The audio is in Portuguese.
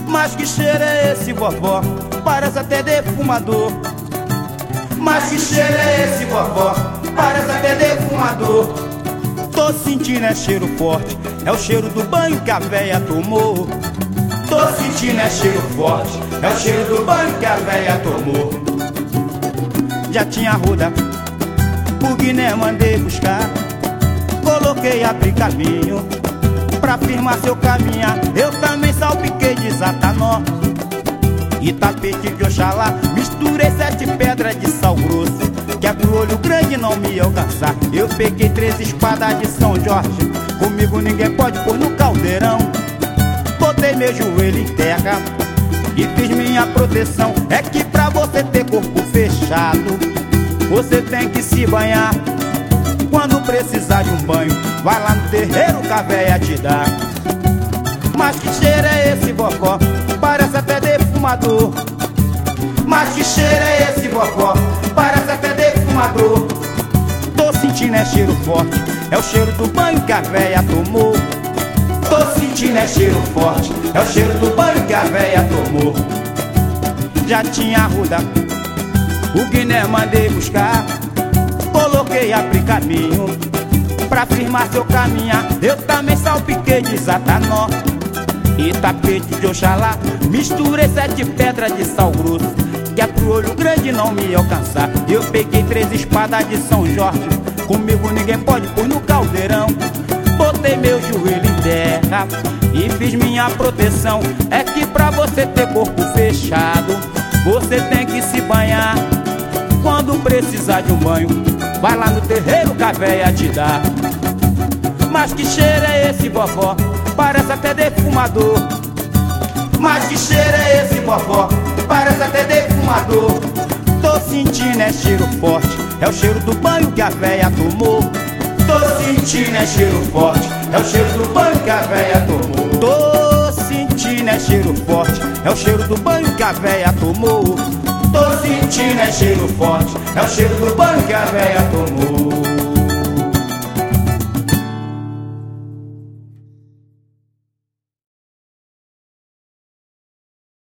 Mas que cheiro é esse, vovó? Parece até defumador. Mas que cheiro é esse, vovó? Parece até defumador. Tô sentindo é cheiro forte, é o cheiro do banho que a véia tomou. Tô sentindo é cheiro forte, é o cheiro do banho que a véia tomou. Já tinha ruda, o Guiné mandei buscar. Coloquei, abri caminho pra firmar seu caminhar. Eu também salpiquei de Zatanó e tapete de Oxalá. Misturei 7 pedras de sal grosso, que é pro olho grande não me alcançar. Eu peguei 3 espadas de São Jorge, comigo ninguém pode pôr no caldeirão. Botei meu joelho em terra e fiz minha proteção. É que pra você ter corpo fechado, você tem que se banhar. Quando precisar de um banho, vai lá no terreiro que a véia te dá. Mas que cheiro é esse, vovó? Parece até defumador. Mas que cheiro é esse, vovó? Parece até defumador. Tô sentindo é cheiro forte, é o cheiro do banho que a véia tomou. Tô sentindo é cheiro forte, é o cheiro do banho que a véia tomou. Já tinha ruda, o Guiné mandei buscar. Coloquei, abri caminho pra firmar seu caminhar. Eu também salpiquei de Zatanó e tapete de Oxalá. Misturei 7 pedras de sal grosso, que é pro olho grande não me alcançar. Eu peguei 3 espadas de São Jorge, comigo ninguém pode pôr no caldeirão. Botei meu joelho em terra e fiz minha proteção. É que pra você ter corpo fechado, você tem que se banhar. Quando precisar de um banho, vai lá no terreiro que a véia te dá. Mas que cheiro é esse, vovó? Parece até defumador. Mas que cheiro é esse, vovó? Parece até defumador. Tô sentindo é cheiro forte, é o cheiro do banho que a véia tomou. Tô sentindo é cheiro forte, é o cheiro do banho que a véia tomou. Tô sentindo é cheiro forte, é o cheiro do banho que a véia tomou. Tô sentindo é cheiro forte, é o cheiro do banho que a véia tomou.